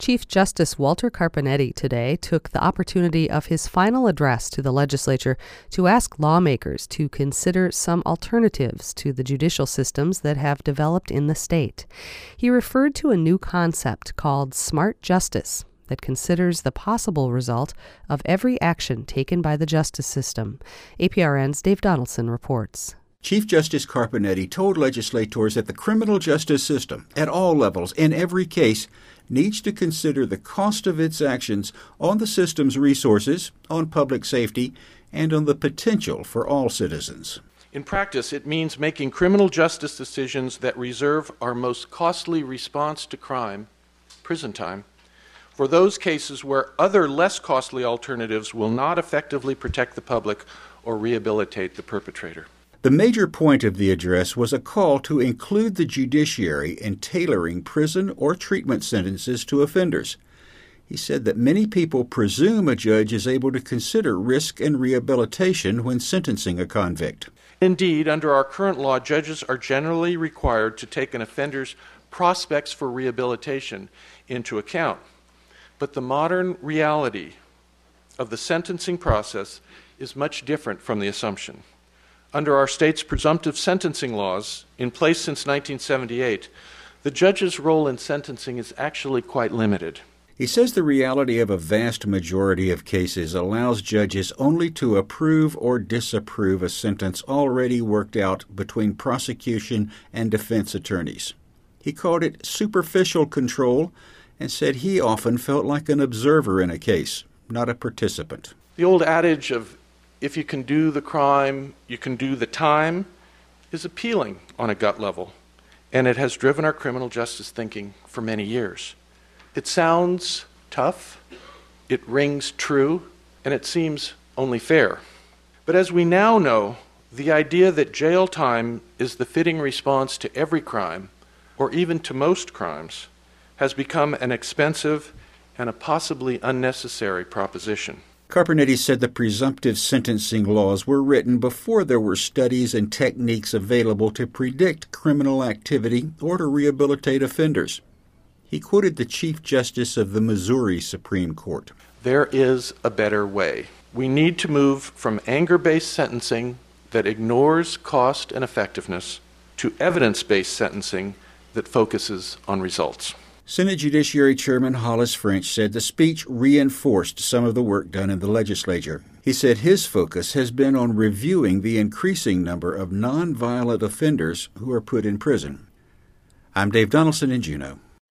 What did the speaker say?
Chief Justice Walter Carpenetti today took the opportunity of his final address to the legislature to ask lawmakers to consider some alternatives to the judicial systems that have developed in the state. He referred to a new concept called smart justice that considers the possible result of every action taken by the justice system. APRN's Dave Donaldson reports. Chief Justice Carpenetti told legislators that the criminal justice system, at all levels, in every case, needs to consider the cost of its actions on the system's resources, on public safety, and on the potential for all citizens. In practice, it means making criminal justice decisions that reserve our most costly response to crime, prison time, for those cases where other less costly alternatives will not effectively protect the public or rehabilitate the perpetrator. The major point of the address was a call to include the judiciary in tailoring prison or treatment sentences to offenders. He said that many people presume a judge is able to consider risk and rehabilitation when sentencing a convict. Indeed, under our current law, judges are generally required to take an offender's prospects for rehabilitation into account. But the modern reality of the sentencing process is much different from the assumption. Under our state's presumptive sentencing laws, in place since 1978, the judge's role in sentencing is actually quite limited. He says the reality of a vast majority of cases allows judges only to approve or disapprove a sentence already worked out between prosecution and defense attorneys. He called it superficial control and said he often felt like an observer in a case, not a participant. The old adage of if you can do the crime, you can do the time, is appealing on a gut level, and it has driven our criminal justice thinking for many years. It sounds tough, it rings true, and it seems only fair. But as we now know, the idea that jail time is the fitting response to every crime, or even to most crimes, has become an expensive and a possibly unnecessary proposition. Carpenetti said the presumptive sentencing laws were written before there were studies and techniques available to predict criminal activity or to rehabilitate offenders. He quoted the Chief Justice of the Missouri Supreme Court. There is a better way. We need to move from anger-based sentencing that ignores cost and effectiveness to evidence-based sentencing that focuses on results. Senate Judiciary Chairman Hollis French said the speech reinforced some of the work done in the legislature. He said his focus has been on reviewing the increasing number of nonviolent offenders who are put in prison. I'm Dave Donaldson in Juneau.